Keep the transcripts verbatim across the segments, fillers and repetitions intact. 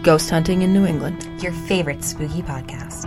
Ghost Hunting in New England, your favorite spooky podcast.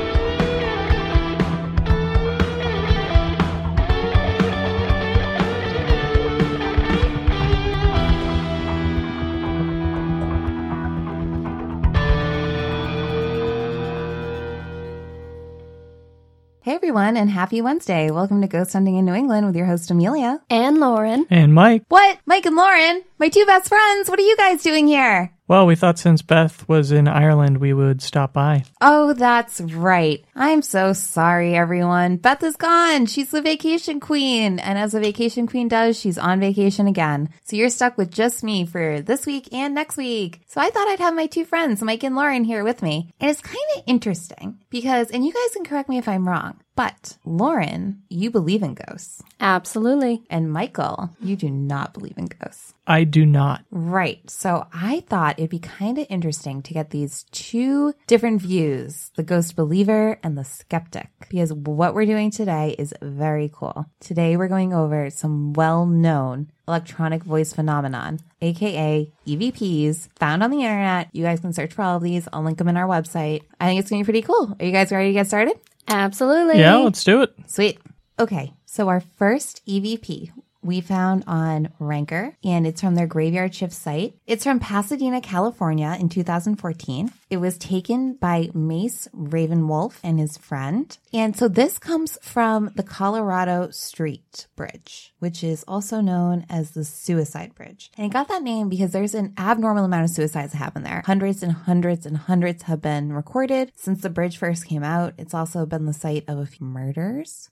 Hey everyone, and happy Wednesday. Welcome to Ghost Hunting in New England with your host Amelia. And Lauren. And Mike. What? Mike and Lauren? My two best friends. What are you guys doing here? Well, we thought since Beth was in Ireland, we would stop by. Oh, that's right. I'm so sorry, everyone. Beth is gone. She's the vacation queen. And as a vacation queen does, she's on vacation again. So you're stuck with just me for this week and next week. So I thought I'd have my two friends, Mike and Lauren, here with me. And it's kind of interesting because, and you guys can correct me if I'm wrong, but Lauren, you believe in ghosts. Absolutely. And Michael, you do not believe in ghosts. I do not. Right. So I thought it'd be kind of interesting to get these two different views, the ghost believer and the skeptic, because what we're doing today is very cool. Today we're going over some well-known electronic voice phenomenon, aka E V Ps, found on the internet. You guys can search for all of these. I'll link them in our website. I think it's going to be pretty cool. Are you guys ready to get started? Absolutely. Yeah, let's do it. Sweet. Okay, so our first E V P we found on Ranker, and it's from their Graveyard Shift site. It's from Pasadena, California in two thousand fourteen. It was taken by Mace Ravenwolf and his friend. And so this comes from the Colorado Street Bridge, which is also known as the Suicide Bridge. And it got that name because there's an abnormal amount of suicides that happen there. Hundreds and hundreds and hundreds have been recorded since the bridge first came out. It's also been the site of a few murders.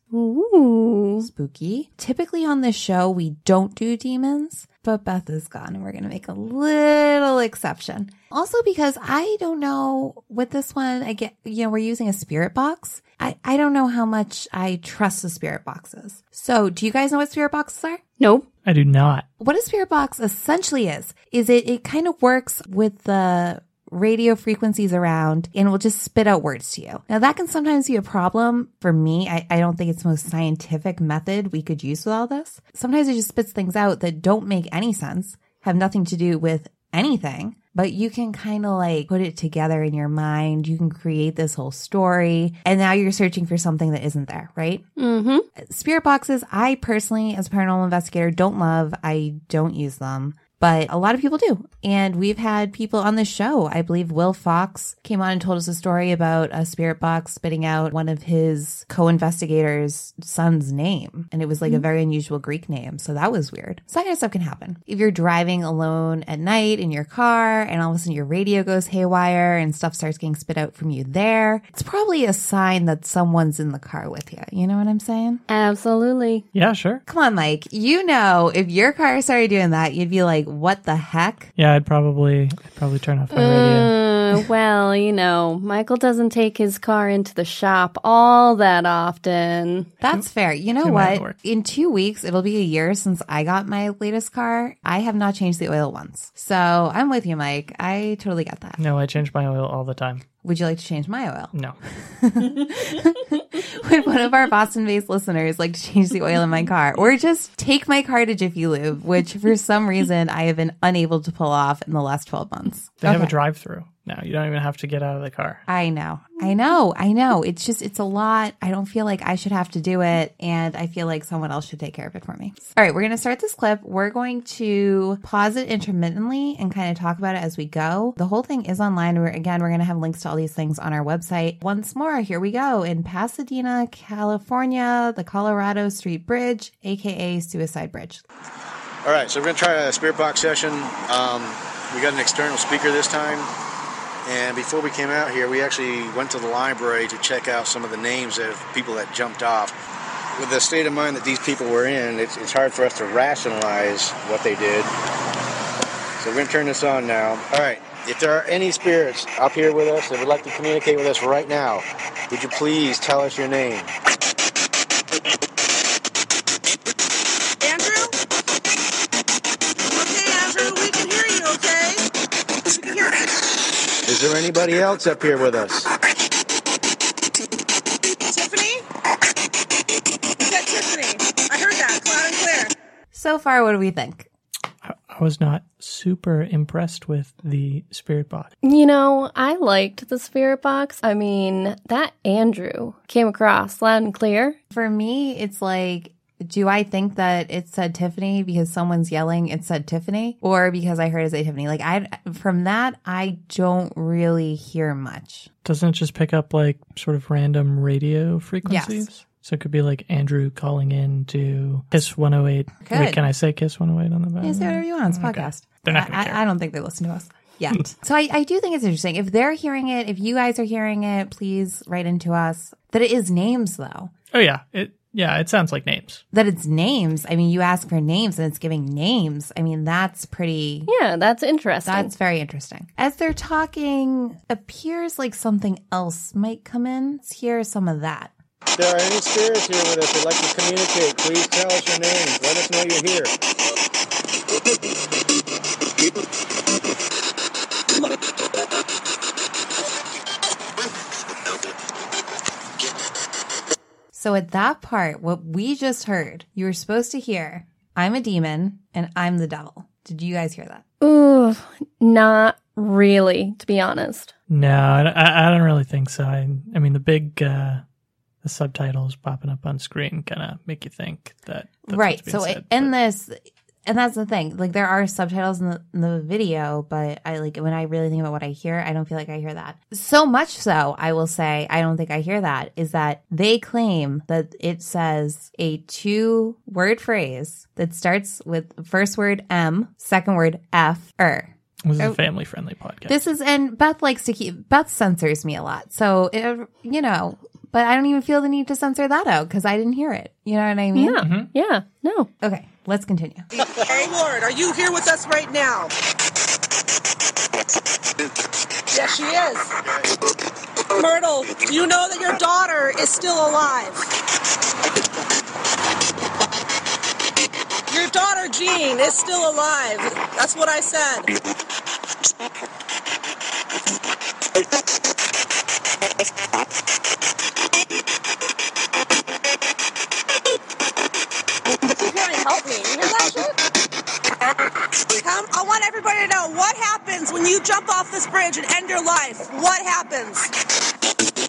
Ooh. Spooky. Typically on this show, we don't do demons, but Beth is gone and we're going to make a little exception. Also because I don't know with this one, I get, you know, we're using a spirit box. I, I don't know how much I trust the spirit boxes. So do you guys know what spirit boxes are? Nope. I do not. What a spirit box essentially is, is it, it kind of works with the radio frequencies around and will just spit out words to you. Now that can sometimes be a problem for me. I, I don't think it's the most scientific method we could use with all this. Sometimes it just spits things out that don't make any sense, have nothing to do with anything, but you can kind of like put it together in your mind. You can create this whole story and now you're searching for something that isn't there, right? Mm-hmm. Spirit boxes, I personally, as a paranormal investigator, don't love. I don't use them. But a lot of people do. And we've had people on the show. I believe Will Fox came on and told us a story about a spirit box spitting out one of his co-investigators' son's name. And it was like mm-hmm. a very unusual Greek name. So that was weird. So that kind of stuff can happen. If you're driving alone at night in your car and all of a sudden your radio goes haywire and stuff starts getting spit out from you there, it's probably a sign that someone's in the car with you. You know what I'm saying? Absolutely. Yeah, sure. Come on, Mike. You know, if your car started doing that, you'd be like, what the heck? Yeah, I'd probably I'd probably turn off my radio. Uh, well, you know, Michael doesn't take his car into the shop all that often. That's fair. You know Too much what? work. In two weeks, it'll be a year since I got my latest car. I have not changed the oil once. So I'm with you, Mike. I totally get that. No, I change my oil all the time. Would you like to change my oil? No. Would one of our Boston-based listeners like to change the oil in my car? Or just take my car to Jiffy Lube, which for some reason I have been unable to pull off in the last twelve months. They have a Okay. drive-through now. You don't even have to get out of the car. I know. I know. I know. It's just, it's a lot. I don't feel like I should have to do it. And I feel like someone else should take care of it for me. All right. We're going to start this clip. We're going to pause it intermittently and kind of talk about it as we go. The whole thing is online. We're, again, we're going to have links to all these things on our website. Once more, here we go. In Pasadena, California, the Colorado Street Bridge, aka Suicide Bridge. All right. So we're going to try a spirit box session. Um, we got an external speaker this time. And before we came out here, we actually went to the library to check out some of the names of people that jumped off. With the state of mind that these people were in, it's, it's hard for us to rationalize what they did. So we're going to turn this on now. All right. If there are any spirits up here with us that would like to communicate with us right now, would you please tell us your name? Andrew? Okay, Andrew, we can hear you, okay? We can hear you. Is there anybody else up here with us? Tiffany? Is that Tiffany? I heard that loud and clear. So far, what do we think? I was not super impressed with the spirit box. You know, I liked the spirit box. I mean, that Andrew came across loud and clear. For me, it's like, do I think that it said Tiffany because someone's yelling it said Tiffany, or because I heard it say Tiffany? Like, I from that, I don't really hear much. Doesn't it just pick up like sort of random radio frequencies? Yes. So it could be like Andrew calling in to Kiss one oh eight. Could. Wait, can I say Kiss one oh eight on the back? You say whatever you want. It's a Okay. podcast. They're not gonna I, care. I don't think they listen to us yet. So I, I do think it's interesting. If they're hearing it, if you guys are hearing it, please write into us. That it is names, though. Oh yeah, it yeah, it sounds like names. That it's names. I mean, you ask for names and it's giving names. I mean, that's pretty... Yeah, that's interesting. That's very interesting. As they're talking, appears like something else might come in. Let's hear some of that. If there are any spirits here with us that'd like to communicate, please tell us your names. Let us know you're here. So at that part, what we just heard, you were supposed to hear, I'm a demon and I'm the devil. Did you guys hear that? Ooh, not really, to be honest. No, I, I I don't really think so. I, I mean, the big uh, the subtitles popping up on screen kind of make you think that. That's Right. what's being So said, in but- this, and that's the thing, like there are subtitles in the, in the video, but I like when I really think about what I hear, I don't feel like I hear that. So much so, I will say, I don't think I hear that, is that they claim that it says a two word phrase that starts with first word M, second word F, er. This is Oh. a family friendly podcast. This is, and Beth likes to keep, Beth censors me a lot. So, it, you know, but I don't even feel the need to censor that out because I didn't hear it. You know what I mean? Yeah, yeah, no. Okay, let's continue. Hey, Lord, are you here with us right now? Yes, she is. Myrtle, do you know that your daughter is still alive? Your daughter, Jean, is still alive. That's what I said. She's trying to help me. You hear that shit? Come, I want everybody to know what happens when you jump off this bridge and end your life. What happens?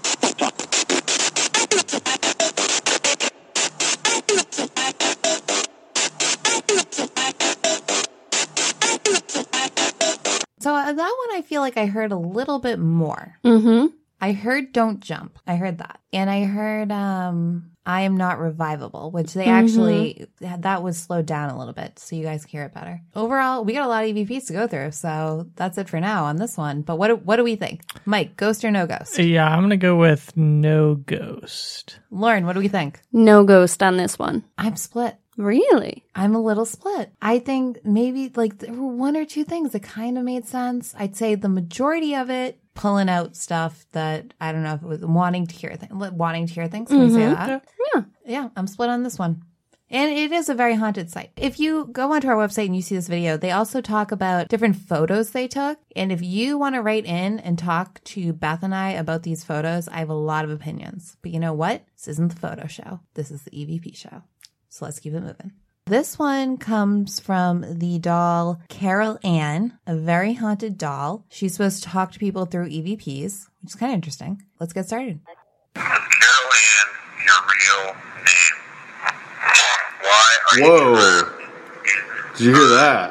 So uh, that one I feel like I heard a little bit more. Mm-hmm. I heard don't jump. I heard that. And I heard um I am not revivable, which they actually, that was slowed down a little bit so you guys can hear it better. Overall, we got a lot of E V Ps to go through, so that's it for now on this one. But what do, what do we think? Mike, ghost or no ghost? Yeah, I'm gonna go with no ghost. Lauren, what do we think? No ghost on this one. I'm split. Really? I'm a little split. I think maybe like there were one or two things that kind of made sense. I'd say the majority of it pulling out stuff that I don't know if it was wanting to hear things, wanting to hear things. Can we say that? Yeah. Yeah, I'm split on this one. And it is a very haunted site. If you go onto our website and you see this video, they also talk about different photos they took. And if you want to write in and talk to Beth and I about these photos, I have a lot of opinions. But you know what? This isn't the photo show. This is the E V P show. So let's keep it moving. This one comes from the doll Carol Ann, a very haunted doll. She's supposed to talk to people through E V Ps, which is kind of interesting. Let's get started. Carol Ann, your real name? Why are you Whoa. Did you hear that?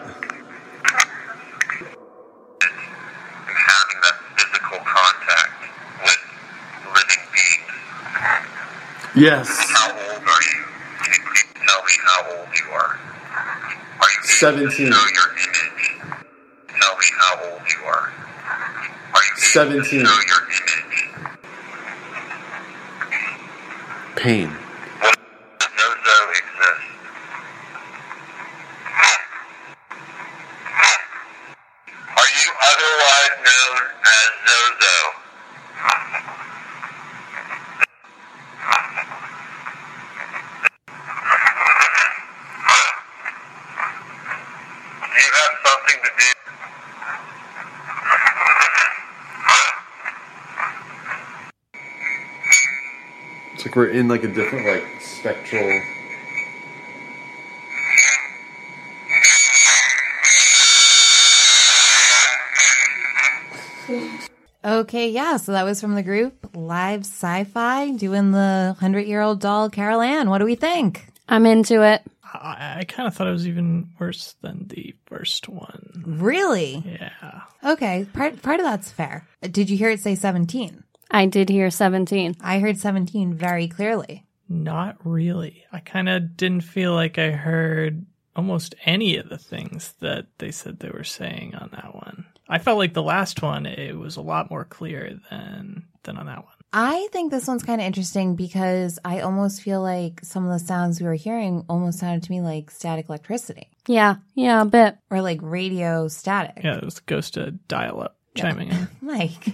and having that physical contact with living beings? Yes. How old are you? Can you please tell me how old you are? Are you able seventeen. to show your image? Tell me how old you are. Are you able seventeen. to show your image? Pain. Does Nozo exist? Are you otherwise known as Zozo? Do you have something to do? It's like we're in like a different like spectral. Okay, yeah, so that was from the group Live Sci-Fi doing the hundred-year-old doll Carol Ann. What do we think? I'm into it. I, I kind of thought it was even worse than the first one. Really? Yeah. Okay, part part of that's fair. Did you hear it say seventeen? I did hear seventeen. I heard seventeen very clearly. Not really. I kind of didn't feel like I heard almost any of the things that they said they were saying on that one. I felt like the last one, it was a lot more clear than than on that one. I think this one's kind of interesting because I almost feel like some of the sounds we were hearing almost sounded to me like static electricity. Yeah, yeah, a bit. Or like radio static. Yeah, it was the ghost of dial-up chiming in. Mike.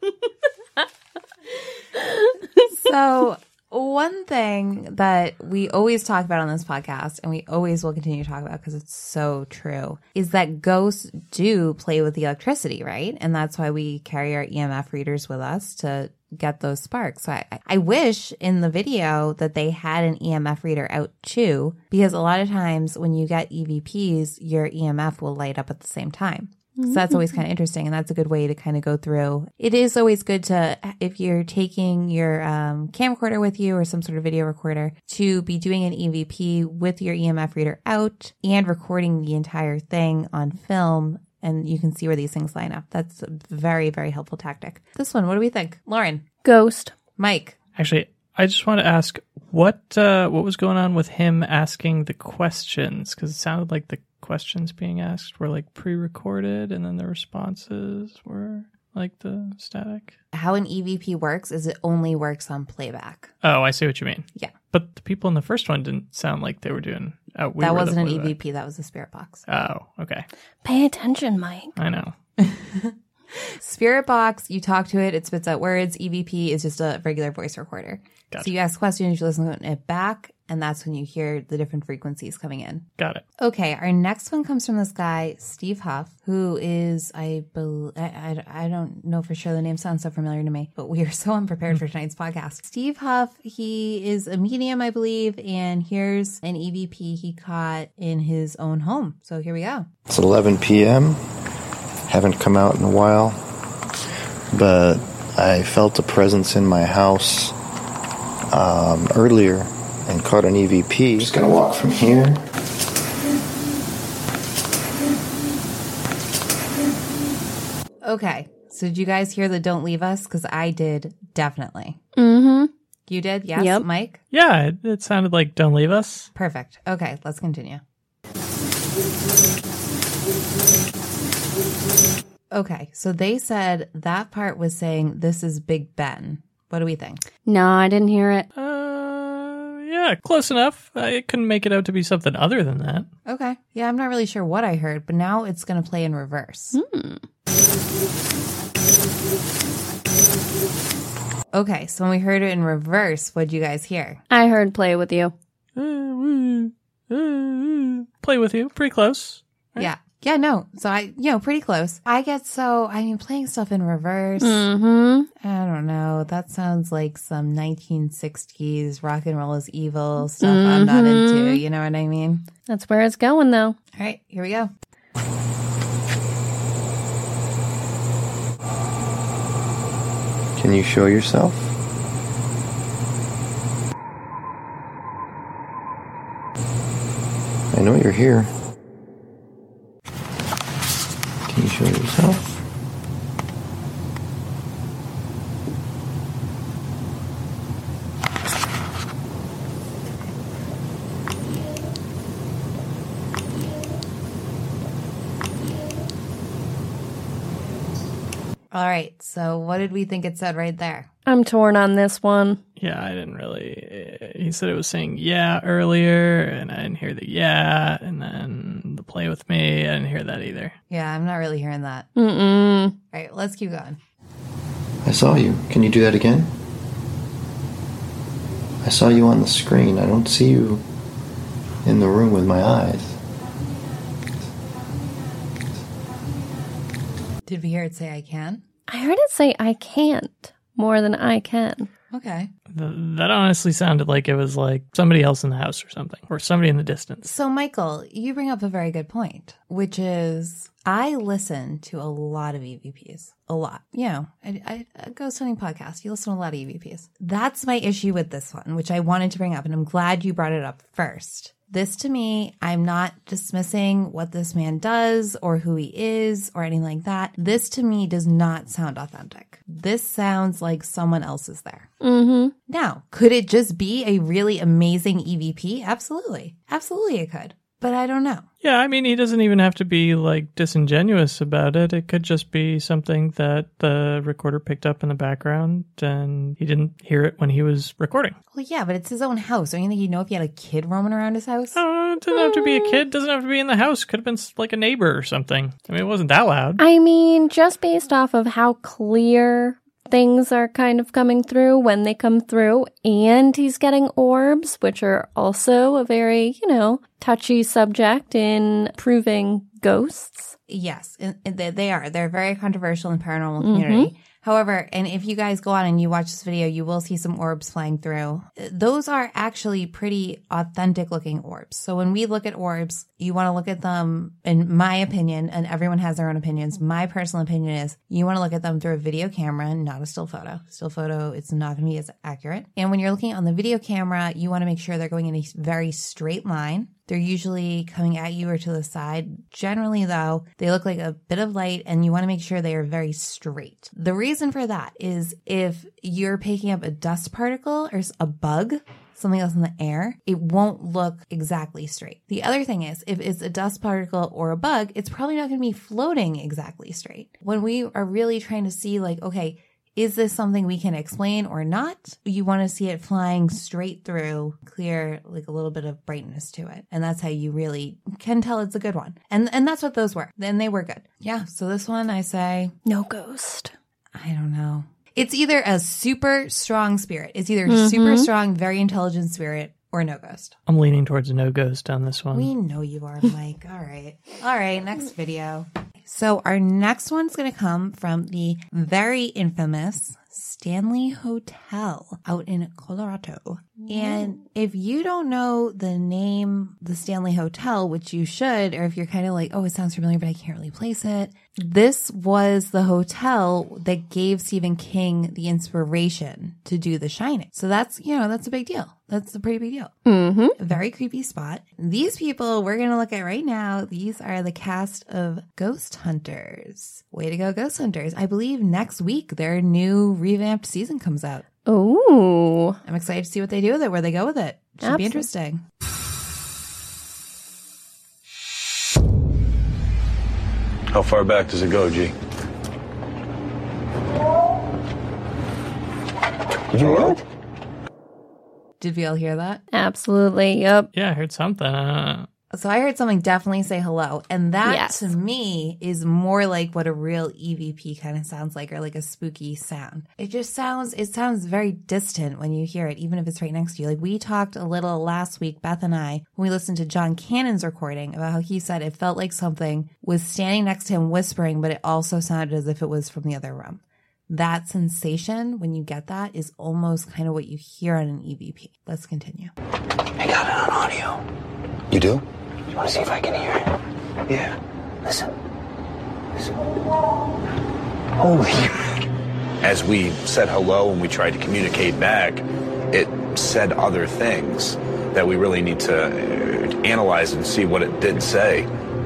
So one thing that we always talk about on this podcast, and we always will continue to talk about because it's so true, is that ghosts do play with the electricity, right? And that's why we carry our E M F readers with us to get those sparks. So I, I wish in the video that they had an E M F reader out too, because a lot of times when you get E V Ps, your E M F will light up at the same time. So that's always kind of interesting, and that's a good way to kind of go through. It is always good to, if you're taking your um, camcorder with you or some sort of video recorder, to be doing an E V P with your E M F reader out and recording the entire thing on film, and you can see where these things line up. That's a very, very helpful tactic. This one, what do we think? Lauren? Ghost. Mike? Actually, I just want to ask, what uh, what was going on with him asking the questions? Because it sounded like the questions being asked were like pre-recorded and then the responses were like the static. How an E V P works is it only works on playback. Oh, I see what you mean. Yeah. But the people in the first one didn't sound like they were doing... Uh, we that were wasn't the an E playback. V P, that was a spirit box. Oh, okay. Pay attention, Mike. I know. Spirit box, you talk to it, it spits out words. E V P is just a regular voice recorder. Gotcha. So you ask questions, you listen to it back, and that's when you hear the different frequencies coming in. Got it. Okay, our next one comes from this guy, Steve Huff, who is, I, bel I, I, I don't know for sure, the name sounds so familiar to me, but we are so unprepared for tonight's podcast. Steve Huff, he is a medium, I believe, and here's an E V P he caught in his own home. So here we go. It's eleven p.m. Haven't come out in a while, but I felt a presence in my house um, earlier and caught an E V P. Just gonna walk from here. Okay, so did you guys hear the "Don't Leave Us"? Because I did, definitely. Mm-hmm. You did? Yes, Yep. Mike? Yeah, it, it sounded like Don't Leave Us. Perfect. Okay, let's continue. Okay, so they said that part was saying this is Big Ben. What do we think? No, I didn't hear it. Uh, yeah, close enough. I couldn't make it out to be something other than that. Okay. Yeah, I'm not really sure what I heard, but now it's going to play in reverse. Hmm. Okay, so when we heard it in reverse, what'd you guys hear? I heard play with you. Play with you. Pretty close. Right? Yeah. Yeah, no. So I, you know, pretty close. I get so, I mean, playing stuff in reverse. Mm-hmm. I don't know. That sounds like some nineteen sixties rock and roll is evil stuff Mm-hmm. I'm not into. You know what I mean? That's where it's going, though. All right, here we go. Can you show yourself? I know you're here. Can you show yourself? All right, so what did we think it said right there? I'm torn on this one. Yeah, I didn't really. He said it was saying yeah earlier, and I didn't hear the yeah, and then the play with me, I didn't hear that either. Yeah, I'm not really hearing that. Mm-mm. All right, let's keep going. I saw you. Can you do that again? I saw you on the screen. I don't see you in the room with my eyes. Did we hear it say I can? I heard it say I can't more than I can. Okay. Th- that honestly sounded like it was like somebody else in the house or something, or somebody in the distance. So, Michael, you bring up a very good point, which is I listen to a lot of E V Ps. A lot. You know, I, I, a ghost hunting podcast. You listen to a lot of E V Ps. That's my issue with this one, which I wanted to bring up, and I'm glad you brought it up first. This to me, I'm not dismissing what this man does or who he is or anything like that. This to me does not sound authentic. This sounds like someone else is there. Mm-hmm. Now, could it just be a really amazing E V P? Absolutely. Absolutely it could. But I don't know. Yeah, I mean, he doesn't even have to be, like, disingenuous about it. It could just be something that the recorder picked up in the background and he didn't hear it when he was recording. Well, yeah, but it's his own house. Don't you think he'd know if he had a kid roaming around his house? Oh, it doesn't have to be a kid. Doesn't have to be in the house. Could have been, like, a neighbor or something. I mean, it wasn't that loud. I mean, just based off of how clear things are kind of coming through when they come through, and he's getting orbs, which are also a very, you know, touchy subject in proving ghosts. Yes, they are. They're very controversial in the paranormal community. Mm-hmm. However, and if you guys go on and you watch this video, you will see some orbs flying through. Those are actually pretty authentic looking orbs. So when we look at orbs, you want to look at them, in my opinion, and everyone has their own opinions. My personal opinion is you want to look at them through a video camera, not a still photo. Still photo, it's not going to be as accurate. And when you're looking on the video camera, you want to make sure they're going in a very straight line. They're usually coming at you or to the side. Generally, though, they look like a bit of light, and you want to make sure they are very straight. The reason for that is if you're picking up a dust particle or a bug, something else in the air, it won't look exactly straight. The other thing is, if it's a dust particle or a bug, it's probably not going to be floating exactly straight. When we are really trying to see, like, okay, is this something we can explain or not? You want to see it flying straight through, clear, like a little bit of brightness to it. And that's how you really can tell it's a good one. And and that's what those were. And they were good. Yeah. So this one, I say, no ghost. I don't know. It's either a super strong spirit. It's either Mm-hmm. super strong, very intelligent spirit, or no ghost. I'm leaning towards no ghost on this one. We know you are, Mike. All right. All right. Next video. So our next one's going to come from the very infamous Stanley Hotel out in Colorado. And if you don't know the name, the Stanley Hotel, which you should, or if you're kind of like, oh, it sounds familiar, but I can't really place it. This was the hotel that gave Stephen King the inspiration to do The Shining. So that's, you know, that's a big deal. That's a pretty big deal. Mm-hmm. A very creepy spot. These people we're going to look at right now, these are the cast of Ghost Hunters. Way to go, Ghost Hunters. I believe next week their new revamped season comes out. Ooh. I'm excited to see what they do with it, where they go with it. Should Absolutely. be interesting. How far back does it go, G? Did you hear it? Did we all hear that? Absolutely. Yep. Yeah, I heard something. Uh, So I heard something definitely say hello. And that Yes. to me is more like what a real E V P kind of sounds like, or like a spooky sound. It just sounds, it sounds very distant when you hear it, even if it's right next to you. Like we talked a little last week, Beth and I, when we listened to John Cannon's recording about how he said it felt like something was standing next to him whispering, but it also sounded as if it was from the other room. That sensation, when you get that, is almost kind of what you hear on an E V P. Let's continue. I got it on audio. You do? You want to see if I can hear it? Yeah. Listen. Listen. Holy. As we said hello and we tried to communicate back, it said other things that we really need to uh, analyze and see what it did say.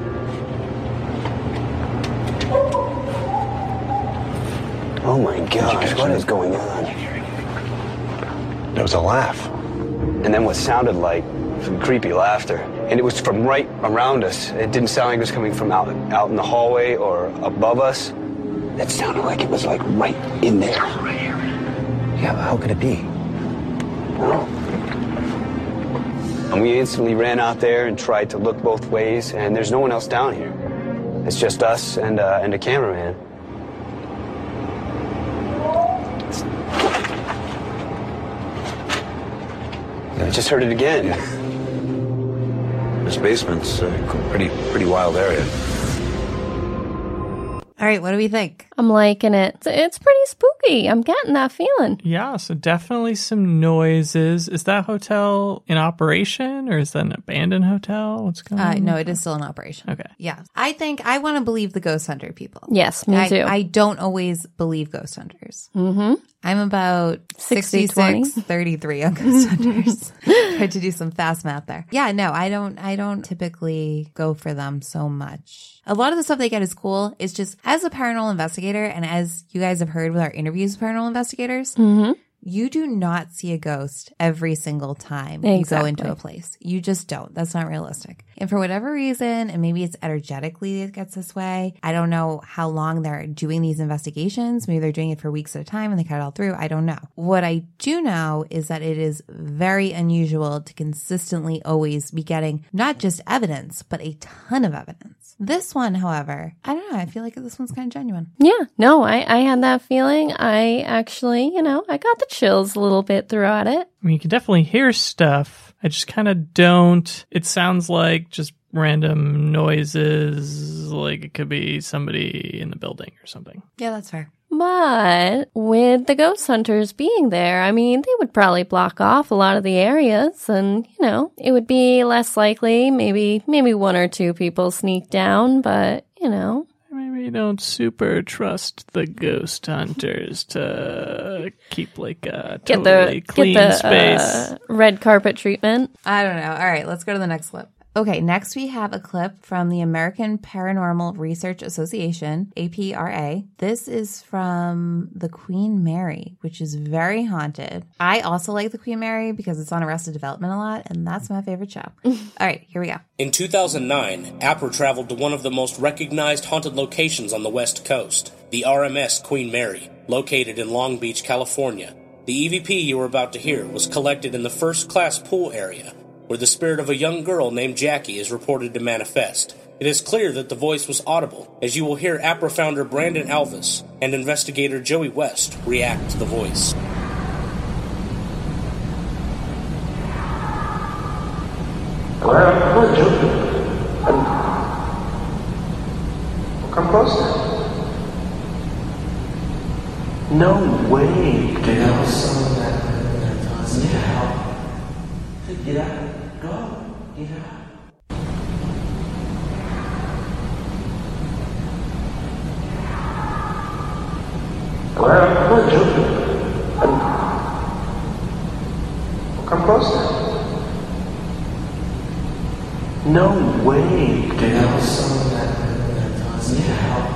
Oh my gosh, what is going on? It was a laugh. And then what sounded like some creepy laughter. And it was from right around us. It didn't sound like it was coming from out, out in the hallway or above us. It sounded like it was like right in there. Yeah, but how could it be? No. And we instantly ran out there and tried to look both ways, and there's no one else down here. It's just us and, uh, and a cameraman. I just heard it again. This basement's a pretty, pretty wild area. All right, what do we think? I'm liking it. It's, it's pretty spooky. I'm getting that feeling. Yeah, so definitely some noises. Is that hotel in operation or is that an abandoned hotel? What's going Uh, on? no, it is still in operation. Okay. Yeah. I think I want to believe the ghost hunter people. Yes, me I, too. I don't always believe ghost hunters. Mm-hmm. I'm about sixty, sixty-six, thirty-three on ghost hunters. Tried to do some fast math there. Yeah, no, I don't, I don't typically go for them so much. A lot of the stuff they get is cool. It's just as a paranormal investigator, and as you guys have heard with our interviews with paranormal investigators, Mm-hmm. you do not see a ghost every single time Exactly. you go into a place. You just don't. That's not realistic. And for whatever reason, and maybe it's energetically it gets this way, I don't know how long they're doing these investigations. Maybe they're doing it for weeks at a time and they cut it all through. I don't know. What I do know is that it is very unusual to consistently always be getting not just evidence, but a ton of evidence. This one, however, I don't know. I feel like this one's kind of genuine. Yeah, no, I, I had that feeling. I actually, you know, I got the chills a little bit throughout it. I mean, you can definitely hear stuff. I just kind of don't. It sounds like just random noises, like it could be somebody in the building or something. Yeah, that's fair. But with the ghost hunters being there, I mean, they would probably block off a lot of the areas and, you know, it would be less likely. Maybe, maybe one or two people sneak down, but, you know. Maybe you don't super trust the ghost hunters to keep like a Get totally the, clean get the space. uh, red carpet treatment. I don't know. All right, let's go to the next clip. Okay, next we have a clip from the American Paranormal Research Association, A P R A. This is from the Queen Mary, which is very haunted. I also like the Queen Mary because it's on Arrested Development a lot, and that's my favorite show. All right, here we go. In two thousand nine, APRA traveled to one of the most recognized haunted locations on the West Coast, the R M S Queen Mary, located in Long Beach, California. The E V P you were about to hear was collected in the first-class pool area, where the spirit of a young girl named Jackie is reported to manifest. It is clear that the voice was audible, as you will hear APRA founder Brandon Alvis and investigator Joey West react to the voice. Hello, Joey. Come closer. No way. There was someone that, that does need help. Get out. Go. Get out. Hello? Hello, Joey. Come closer. No way. There was someone that, that does need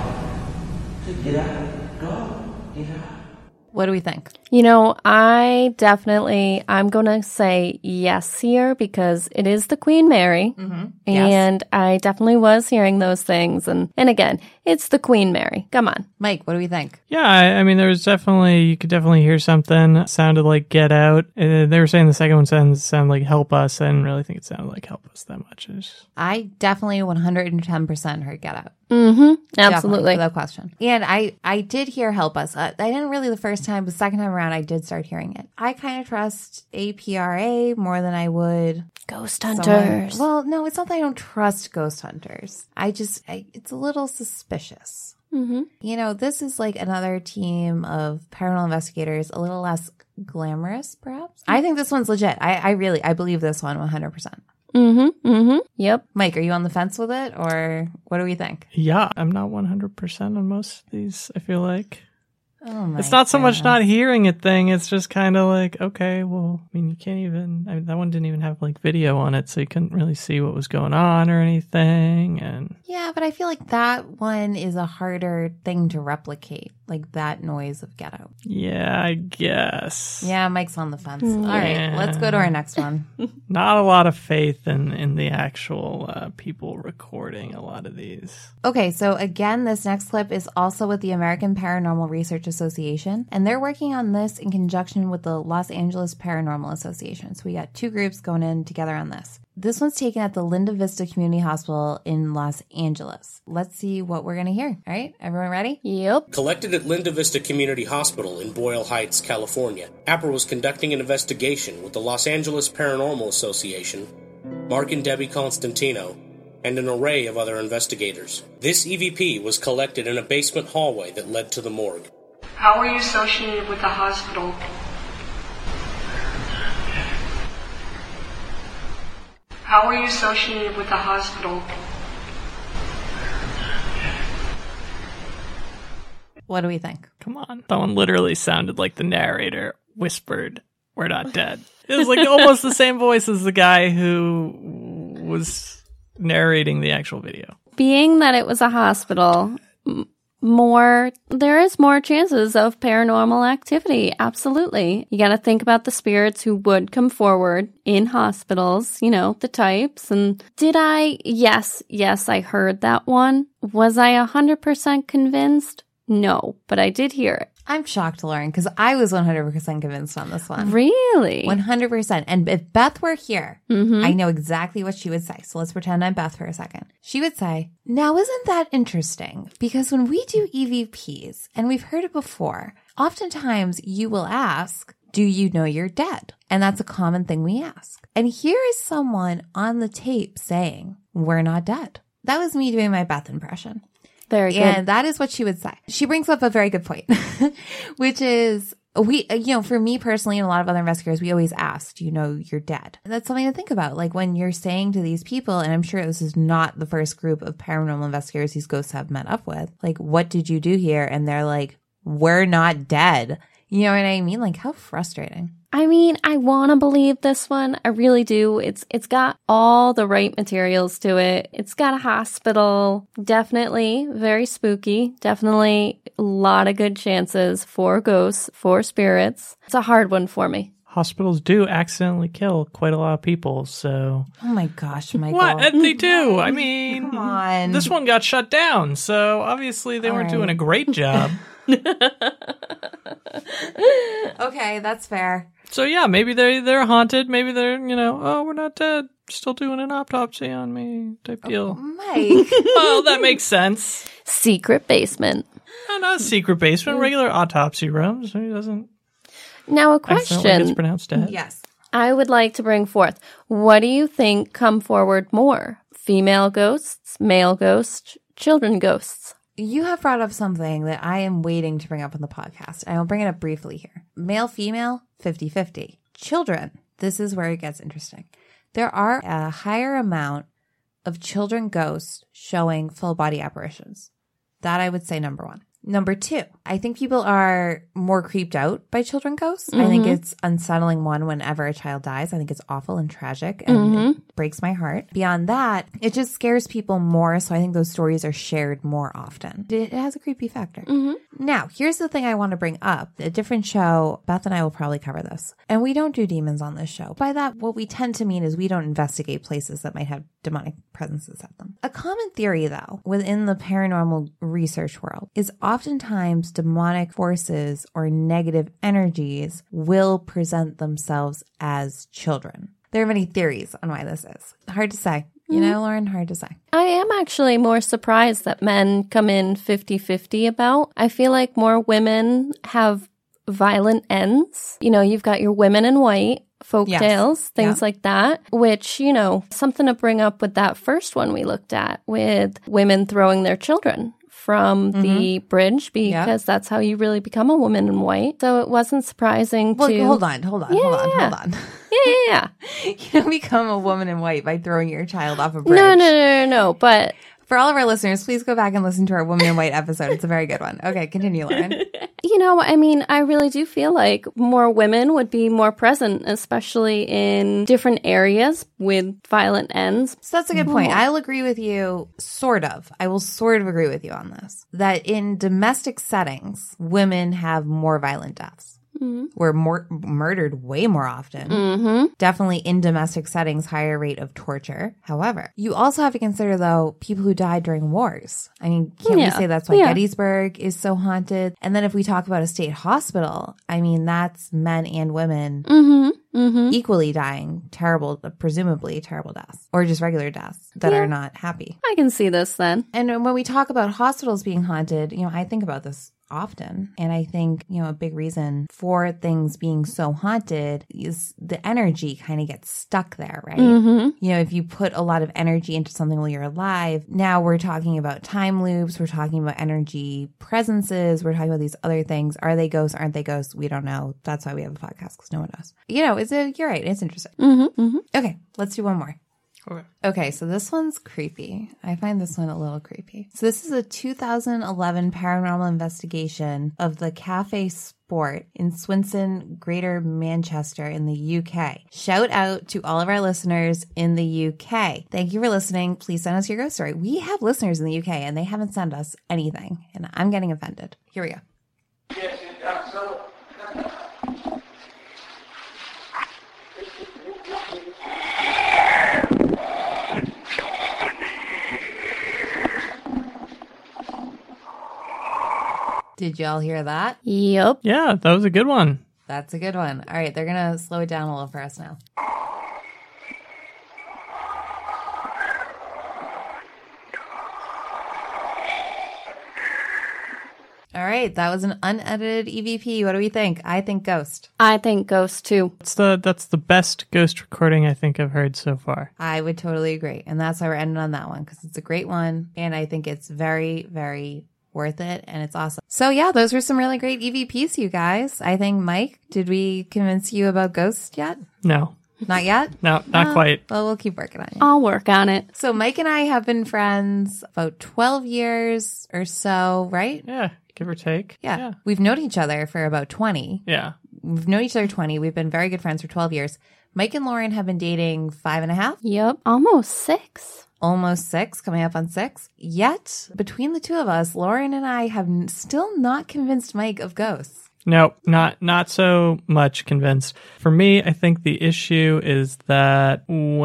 help. Get out. Go. Get out. What do we think? You know, I definitely, I'm going to say yes here because it is the Queen Mary. Mm-hmm. And yes. I definitely was hearing those things. And, and again, it's the Queen Mary. Come on. Mike, what do we think? Yeah, I, I mean, there was definitely, you could definitely hear something. It sounded like Get Out. Uh, they were saying the second one sounded, sounded like Help Us. I didn't really think it sounded like Help Us that much. It was... I definitely one hundred ten percent heard Get Out. Mm-hmm. Absolutely. Without question. And I, I did hear Help Us. I, I didn't really the first time, but the second time around, I did start hearing it. I kind of trust A P R A more than I would Ghost someone. Hunters. Well, no, it's not that I don't trust Ghost Hunters. I just, I, it's a little suspicious. Mm-hmm. You know, this is like another team of paranormal investigators, a little less glamorous, perhaps. I think this one's legit. I, I really, I believe this one one hundred percent. Mm-hmm. Mm-hmm. Yep. Mike, are you on the fence with it, or what do we think? Yeah, I'm not one hundred percent on most of these, I feel like. Oh my it's not so goodness. much not hearing a thing. It's just kind of like, okay, well, I mean, you can't even, I mean, that one didn't even have like video on it, so you couldn't really see what was going on or anything. And yeah, but I feel like that one is a harder thing to replicate, like that noise of Get Out. Yeah, I guess. Yeah, Mike's on the fence. Yeah. All right, let's go to our next one. Not a lot of faith in, in the actual uh, people recording a lot of these. Okay, so again, this next clip is also with the American Paranormal Research Association, and they're working on this in conjunction with the Los Angeles Paranormal Association. So we got two groups going in together on this. This one's taken at the Linda Vista Community Hospital in Los Angeles. Let's see what we're going to hear. All right, everyone ready? Yep. Collected at Linda Vista Community Hospital in Boyle Heights, California, APRA was conducting an investigation with the Los Angeles Paranormal Association, Mark and Debbie Constantino, and an array of other investigators. This E V P was collected in a basement hallway that led to the morgue. How are you associated with the hospital? How are you associated with the hospital? What do we think? Come on. That one literally sounded like the narrator whispered, "We're not dead." It was like almost the same voice as the guy who was narrating the actual video. Being that it was a hospital, m- more, there is more chances of paranormal activity. Absolutely. You got to think about the spirits who would come forward in hospitals, you know, the types. And did I? Yes, yes, I heard that one. Was I one hundred percent convinced? No, but I did hear it. I'm shocked, Lauren, because I was one hundred percent convinced on this one. Really? one hundred percent. And if Beth were here, mm-hmm. I know exactly what she would say. So let's pretend I'm Beth for a second. She would say, now isn't that interesting? Because when we do E V Ps, and we've heard it before, oftentimes you will ask, do you know you're dead? And that's a common thing we ask. And here is someone on the tape saying, we're not dead. That was me doing my Beth impression. Very good. And that is what she would say. She brings up a very good point, which is we, you know, for me personally and a lot of other investigators, we always ask, do you know you're dead? And that's something to think about. Like when you're saying to these people, and I'm sure this is not the first group of paranormal investigators these ghosts have met up with, like, what did you do here? And they're like, we're not dead. You know what I mean? Like, how frustrating. I mean, I want to believe this one. I really do. It's It's got all the right materials to it. It's got a hospital. Definitely very spooky. Definitely a lot of good chances for ghosts, for spirits. It's a hard one for me. Hospitals do accidentally kill quite a lot of people, so... Oh my gosh, Michael. What? And they do. I mean, Come on. This one got shut down, so obviously they All weren't right. doing a great job. Okay, that's fair. So yeah, maybe they they're haunted. Maybe they're, you know, oh, we're not dead. Still doing an autopsy on me type deal. Oh, Mike. Well, that makes sense. Secret basement. No, not a secret basement. Regular autopsy rooms. He doesn't. Now a accidentally question. gets pronounced dead. Yes. I would like to bring forth. What do you think come forward more? Female ghosts, male ghosts, children ghosts? You have brought up something that I am waiting to bring up on the podcast. I will bring it up briefly here. Male, female, fifty-fifty. Children, this is where it gets interesting. There are a higher amount of children ghosts showing full body apparitions. That I would say number one. Number two, I think people are more creeped out by children ghosts. Mm-hmm. I think it's unsettling one whenever a child dies. I think it's awful and tragic and mm-hmm. it breaks my heart. Beyond that, it just scares people more. So I think those stories are shared more often. It has a creepy factor. Mm-hmm. Now, here's the thing I want to bring up. A different show, Beth and I will probably cover this. And we don't do demons on this show. By that, what we tend to mean is we don't investigate places that might have demonic presences at them. A common theory, though, within the paranormal research world is oftentimes demonic forces or negative energies will present themselves as children. There are many theories on why this is. Hard to say. You know, Lauren, hard to say. I am actually more surprised that men come in fifty-fifty about. I feel like more women have violent ends. You know, you've got your women in white, folk Yes. tales, things Yeah. like that, which, you know, something to bring up with that first one we looked at with women throwing their children from Mm-hmm. the bridge because that's how you really become a woman in white. So it wasn't surprising Well, to... hold on, hold on, Yeah, hold on, yeah. hold on. Yeah, yeah, yeah. You don't become a woman in white by throwing your child off a bridge. No, no, no, no, no, but... For all of our listeners, please go back and listen to our Woman in White episode. It's a very good one. Okay, continue, Lauren. You know, I mean, I really do feel like more women would be more present, especially in different areas with violent ends. So that's a good point. I'll agree with you, sort of. I will sort of agree with you on this. That in domestic settings, women have more violent deaths. Mm-hmm. We're more murdered way more often. Mm-hmm. Definitely in domestic settings, higher rate of torture. However, you also have to consider, though, people who died during wars. I mean, can't Yeah. we say that's why Yeah. Gettysburg is so haunted? And then if we talk about a state hospital, I mean, that's men and women Mm-hmm. Mm-hmm. equally dying terrible, presumably terrible deaths, or just regular deaths that Yeah. are not happy. I can see this then. And when we talk about hospitals being haunted, you know, I think about this often. And I think, you know, a big reason for things being so haunted is the energy kind of gets stuck there, right? Mm-hmm. You know, if you put a lot of energy into something while you're alive, now we're talking about time loops, we're talking about energy presences, we're talking about these other things. Are they ghosts? Aren't they ghosts? We don't know. That's why we have a podcast, because no one knows. You know, it's a, you're right. It's interesting. Mm-hmm. Mm-hmm. Okay, let's do one more. Okay. Okay, so this one's creepy. I find this one a little creepy. So this is a two thousand eleven paranormal investigation of the Cafe Sport in Swinson, Greater Manchester in the U K. Shout out to all of our listeners in the U K. Thank you for listening. Please send us your ghost story. We have listeners in the U K and they haven't sent us anything, and I'm getting offended. Here we go. Did y'all hear that? Yep. Yeah, that was a good one. That's a good one. All right, they're going to slow it down a little for us now. All right, that was an unedited E V P. What do we think? I think ghost. I think ghost too. That's the that's the best ghost recording I think I've heard so far. I would totally agree. And that's why we're ending on that one, because it's a great one. And I think it's very, very worth it, and it's awesome. So yeah, those were some really great E V Ps, you guys. I think, Mike, did we convince you about ghosts yet? No. Not yet? No, not Uh, quite. Well, we'll keep working on it. I'll work on it. So Mike and I have been friends about twelve years or so, right? Yeah, give or take. Yeah. Yeah. We've known each other for about twenty. Yeah. We've known each other twenty. We've been very good friends for twelve years. Mike and Lauren have been dating five and a half. Yep. Almost six. Almost six, coming up on six. Yet, between the two of us, Lauren and I have n- still not convinced Mike of ghosts. No, not not so much convinced. For me, I think the issue is that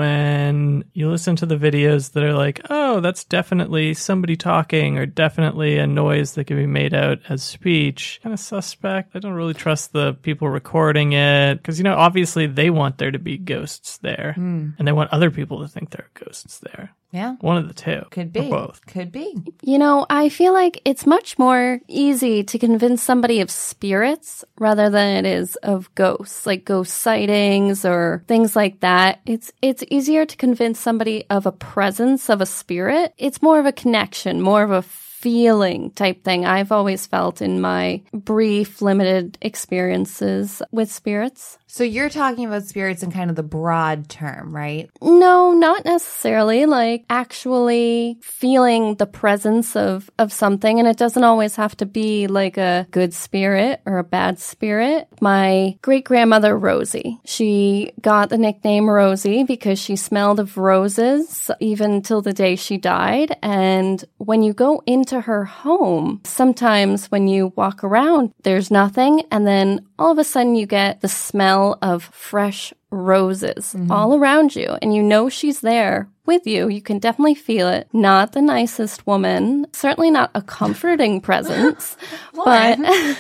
when you listen to the videos that are like, oh, that's definitely somebody talking or definitely a noise that can be made out as speech, kind of suspect. I don't really trust the people recording it because, you know, obviously they want there to be ghosts there Mm. and they want other people to think there are ghosts there. Yeah. One of the two. Could Or be. both. Could be. You know, I feel like it's much more easy to convince somebody of spirits rather than it is of ghosts, like ghost sightings or things like that. It's it's easier to convince somebody of a presence of a spirit. It's more of a connection, more of a feeling type thing I've always felt in my brief, limited experiences with spirits. So you're talking about spirits in kind of the broad term, right? No, not necessarily. Like actually feeling the presence of, of something. And it doesn't always have to be like a good spirit or a bad spirit. My great grandmother, Rosie, she got the nickname Rosie because she smelled of roses even till the day she died. And when you go into her home, sometimes when you walk around, there's nothing. And then all of a sudden you get the smell of fresh roses Mm-hmm. all around you, and you know she's there with you. You can definitely feel it. Not the nicest woman, certainly not a comforting presence, but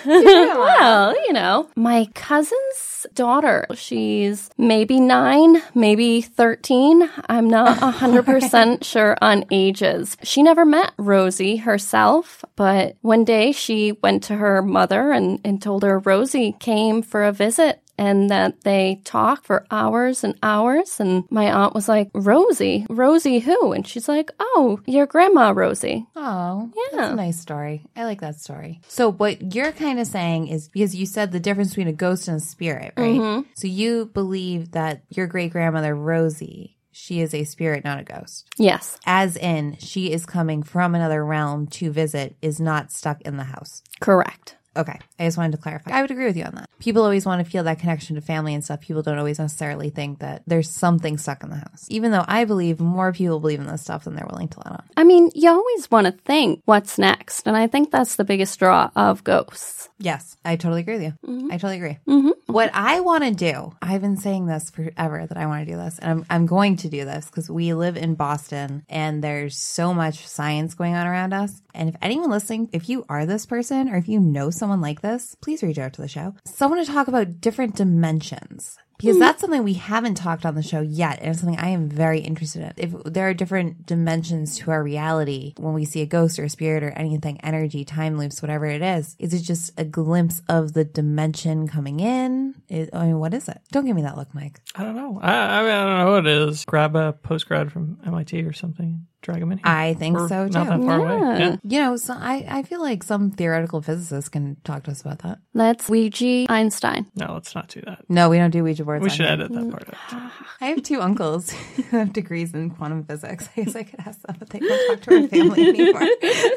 well, you know, my cousin's daughter, she's maybe nine, maybe thirteen. I'm not a hundred percent sure on ages. She never met Rosie herself, but one day she went to her mother and, and told her Rosie came for a visit. And that they talked for hours and hours. And my aunt was like, Rosie? Rosie who? And she's like, oh, your grandma, Rosie. Oh, Yeah. that's a nice story. I like that story. So what you're kind of saying is, because you said the difference between a ghost and a spirit, right? Mhm. So you believe that your great-grandmother, Rosie, she is a spirit, not a ghost. Yes. As in, she is coming from another realm to visit, is not stuck in the house. Correct. Okay. I just wanted to clarify. I would agree with you on that. People always want to feel that connection to family and stuff. People don't always necessarily think that there's something stuck in the house. Even though I believe more people believe in this stuff than they're willing to let on. I mean, you always want to think what's next. And I think that's the biggest draw of ghosts. Yes, I totally agree with you. I totally agree. Mm-hmm. What I want to do, I've been saying this forever that I want to do this, and I'm, I'm going to do this because we live in Boston and there's so much science going on around us. And if anyone listening, if you are this person or if you know someone like this, please reach out to the show. Someone to talk about different dimensions. Because that's something we haven't talked on the show yet, and it's something I am very interested in. If there are different dimensions to our reality when we see a ghost or a spirit or anything, energy, time loops, whatever it is, is it just a glimpse of the dimension coming in? Is, I mean, what is it? Don't give me that look, Mike. I don't know. I, I mean, I don't know what it is. Grab a postgrad from M I T or something. Drag them in here. I think We're so, too. Not that far Yeah. away. Yeah. You know, so I, I feel like some theoretical physicists can talk to us about that. Let's Ouija Einstein. No, let's not do that. No, we don't do Ouija boards. We on should here. edit that part out. I have two uncles who have degrees in quantum physics. I guess I could ask them, but they don't talk to our family anymore.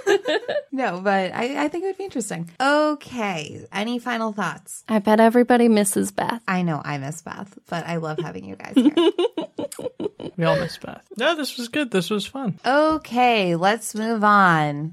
No, but I, I think it would be interesting. Okay. Any final thoughts? I bet everybody misses Beth. I know I miss Beth, but I love having you guys here. We all miss Beth. No, this was good. This was fun. Okay, let's move on.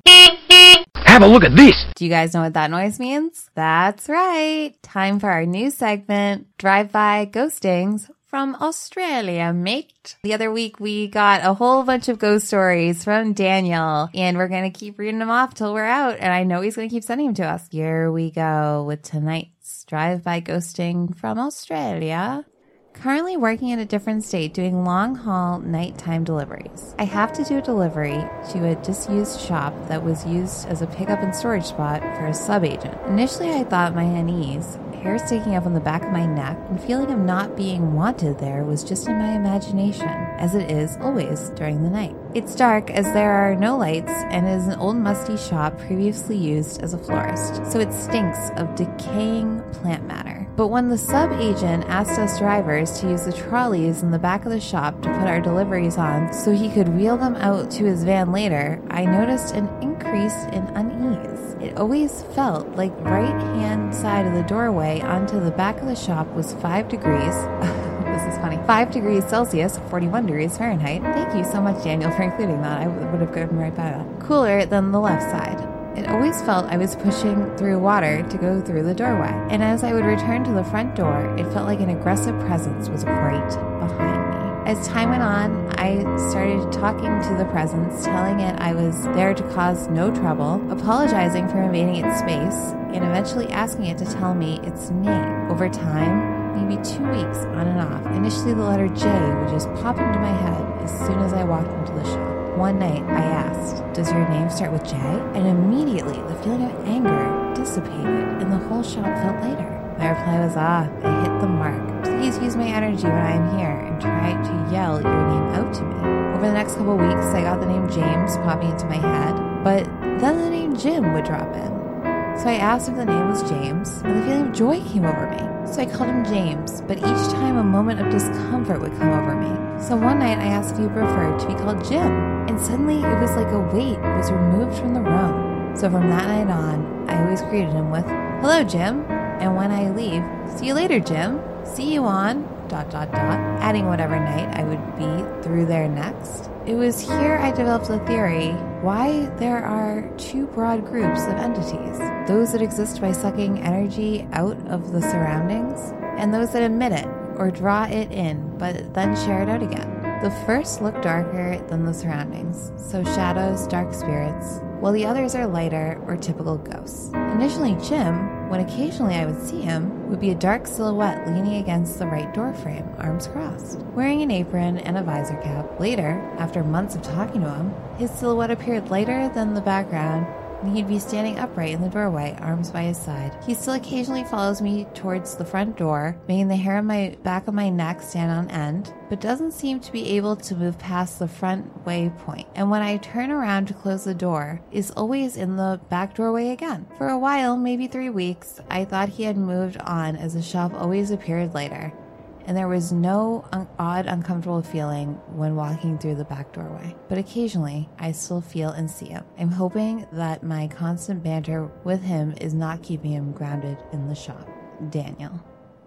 Have a look at this. Do you guys know what that noise means? That's right. Time for our new segment, Drive-By Ghostings from Australia, mate. The other week, we got a whole bunch of ghost stories from Daniel, and we're going to keep reading them off till we're out, and I know he's going to keep sending them to us. Here we go with tonight's Drive-By Ghosting from Australia. Currently working in a different state doing long-haul nighttime deliveries. I have to do a delivery to a disused shop that was used as a pickup and storage spot for a sub-agent. Initially, I thought my unease, hair sticking up on the back of my neck, and feeling of not being wanted there was just in my imagination, as it is always during the night. It's dark as there are no lights and is an old musty shop previously used as a florist, so it stinks of decaying plant matter. But when the sub-agent asked us drivers to use the trolleys in the back of the shop to put our deliveries on so he could wheel them out to his van later, I noticed an increase in unease. It always felt like right-hand side of the doorway onto the back of the shop was five degrees. This is funny. five degrees Celsius, forty-one degrees Fahrenheit. Thank you so much, Daniel, for including that. I would have gotten right by that. Cooler than the left side. It always felt I was pushing through water to go through the doorway. And as I would return to the front door, it felt like an aggressive presence was right behind me. As time went on, I started talking to the presence, telling it I was there to cause no trouble, apologizing for invading its space, and eventually asking it to tell me its name. Over time, maybe two weeks on and off, initially the letter J would just pop into my head as soon as I walked into the shop. One night, I asked, "Does your name start with J?" And immediately, the feeling of anger dissipated, and the whole shop felt lighter. My reply was, "Ah, I hit the mark. Please use my energy when I am here, and try to yell your name out to me." Over the next couple weeks, I got the name James popping into my head, but then the name Jim would drop in. So I asked if the name was James, and the feeling of joy came over me. So I called him James, but each time a moment of discomfort would come over me. So one night I asked if he preferred to be called Jim, and suddenly it was like a weight was removed from the room. So from that night on, I always greeted him with, "Hello, Jim," and when I leave, "See you later, Jim. See you on dot dot dot," adding whatever night I would be through there next. It was here I developed the theory why there are two broad groups of entities. Those that exist by sucking energy out of the surroundings, and those that emit it or draw it in but then share it out again. The first look darker than the surroundings, so shadows, dark spirits, while the others are lighter or typical ghosts. Initially, Jim, when occasionally I would see him, would be a dark silhouette leaning against the right door frame, arms crossed, wearing an apron and a visor cap. Later, after months of talking to him, his silhouette appeared lighter than the background, and he'd be standing upright in the doorway, arms by his side. He still occasionally follows me towards the front door, making the hair on my back of my neck stand on end, but doesn't seem to be able to move past the front way point. And when I turn around to close the door, is always in the back doorway again. For a while, maybe three weeks, I thought he had moved on as the shop always appeared later, and there was no un- odd, uncomfortable feeling when walking through the back doorway. But occasionally, I still feel and see him. I'm hoping that my constant banter with him is not keeping him grounded in the shop. Daniel.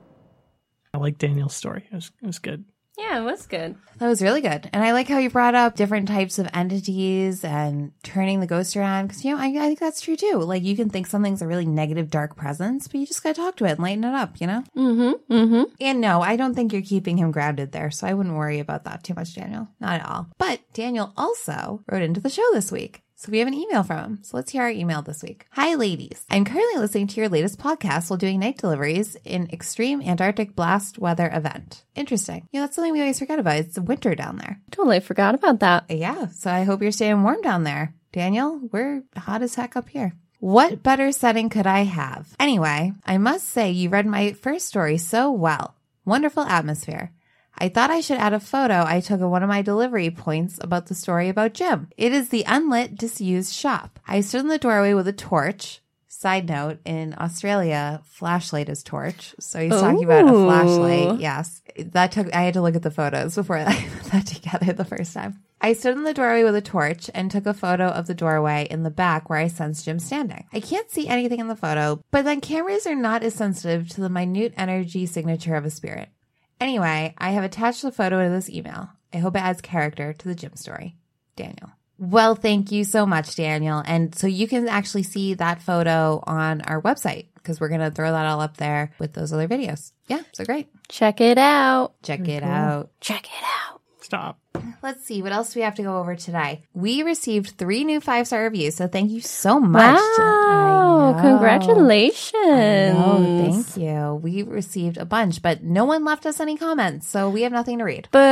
I like Daniel's story. It was, it was good. Yeah, it was good. That was really good. And I like how you brought up different types of entities and turning the ghost around. Because, you know, I, I think that's true too. Like, you can think something's a really negative, dark presence, but you just got to talk to it and lighten it up, you know? Mm-hmm. Mm-hmm. And no, I don't think you're keeping him grounded there. So I wouldn't worry about that too much, Daniel. Not at all. But Daniel also wrote into the show this week. So we have an email from him. So let's hear our email this week. Hi, ladies. I'm currently listening to your latest podcast while doing night deliveries in extreme Antarctic blast weather event. Interesting. You know, that's something we always forget about. It's winter down there. Totally forgot about that. Yeah. So I hope you're staying warm down there. Daniel, we're hot as heck up here. What better setting could I have? Anyway, I must say you read my first story so well. Wonderful atmosphere. I thought I should add a photo I took at one of my delivery points about the story about Jim. It is the unlit, disused shop. I stood in the doorway with a torch. Side note, in Australia, flashlight is torch. So he's talking about a flashlight. Yes. That took, I had to look at the photos before I put that together the first time. I stood in the doorway with a torch and took a photo of the doorway in the back where I sensed Jim standing. I can't see anything in the photo, but then cameras are not as sensitive to the minute energy signature of a spirit. Anyway, I have attached the photo to this email. I hope it adds character to the Jim story. Daniel. Well, thank you so much, Daniel. And so you can actually see that photo on our website because we're going to throw that all up there with those other videos. Yeah, so great. Check it out. Check Very it cool. out. Check it out. Stop. Let's see. What else do we have to go over today? We received three new five-star reviews, so thank you so much. Wow. I know. Congratulations. I know. Thank you. We received a bunch, but no one left us any comments, so we have nothing to read. Boo.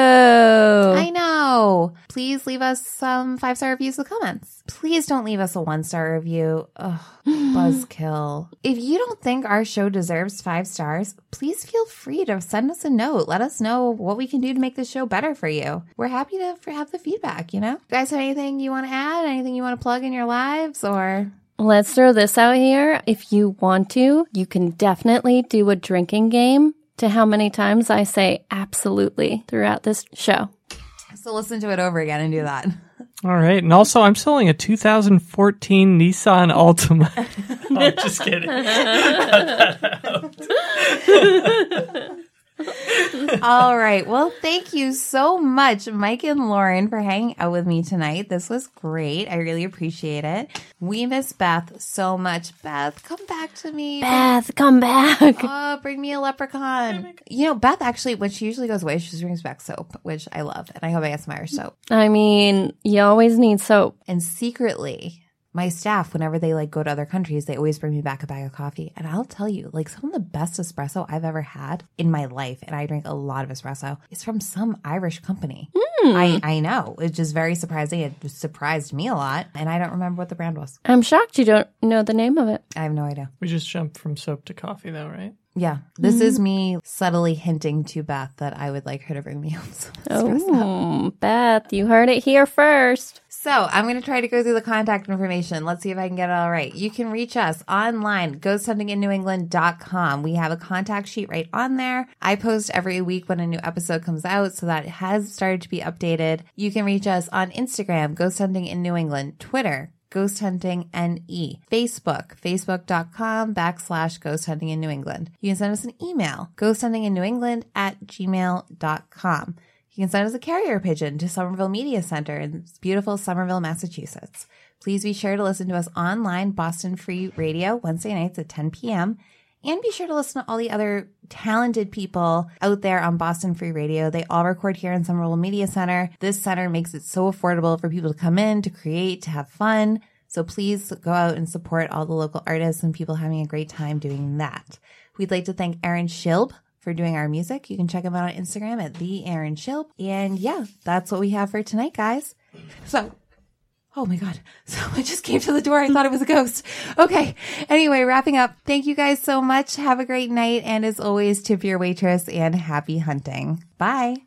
I know. Please leave us some five-star reviews with comments. Please don't leave us a one-star review. Ugh, buzzkill. If you don't think our show deserves five stars, please feel free to send us a note. Let us know what we can do to make this show better for you. We're happy to have the feedback, you know? You guys have anything you want to add? Anything you want to plug in your lives or... Let's throw this out here. If you want to, you can definitely do a drinking game to how many times I say absolutely throughout this show. So listen to it over again and do that. All right. And also, I'm selling a two thousand fourteen Nissan Altima. Oh, I'm just kidding. All right. Well, thank you so much, Mike and Lauren, for hanging out with me tonight. This was great. I really appreciate it. We miss Beth so much. Beth, come back to me. Beth, come back. Oh, bring me a leprechaun. You know, Beth actually, when she usually goes away, she just brings back soap, which I love. And I hope I get some Irish soap. I mean, you always need soap. And secretly... my staff, whenever they like go to other countries, they always bring me back a bag of coffee. And I'll tell you, like some of the best espresso I've ever had in my life, and I drink a lot of espresso, is from some Irish company. Mm. I, I know. It's just very surprising. It just surprised me a lot. And I don't remember what the brand was. I'm shocked you don't know the name of it. I have no idea. We just jumped from soap to coffee though, right? Yeah. This Mm. is me subtly hinting to Beth that I would like her to bring me home some espresso. Oh, Beth, you heard it here first. So I'm going to try to go through the contact information. Let's see if I can get it all right. You can reach us online, ghost hunting in new england dot com. We have a contact sheet right on there. I post every week when a new episode comes out, so that has started to be updated. You can reach us on Instagram, Ghost Hunting in New England, Twitter, Ghost Hunting N E, Facebook, facebook.com backslash Ghost Hunting in New England. You can send us an email, ghost hunting in new england at gmail dot com. You can send us a carrier pigeon to Somerville Media Center in beautiful Somerville, Massachusetts. Please be sure to listen to us online, Boston Free Radio, Wednesday nights at ten p.m. And be sure to listen to all the other talented people out there on Boston Free Radio. They all record here in Somerville Media Center. This center makes it so affordable for people to come in, to create, to have fun. So please go out and support all the local artists and people having a great time doing that. We'd like to thank Aaron Schilb for doing our music. You can check him out on Instagram at the Aaron Schilb. And yeah, that's what we have for tonight, guys. So, oh my God, someone just came to the door. I thought it was a ghost. Okay. Anyway, wrapping up. Thank you guys so much. Have a great night. And as always, tip your waitress and happy hunting. Bye.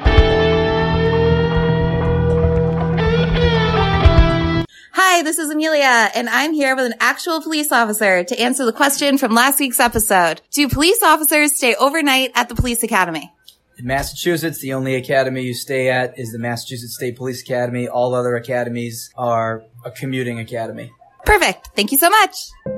Hi, this is Amelia, and I'm here with an actual police officer to answer the question from last week's episode. Do police officers stay overnight at the police academy? In Massachusetts, the only academy you stay at is the Massachusetts State Police Academy. All other academies are a commuting academy. Perfect. Thank you so much.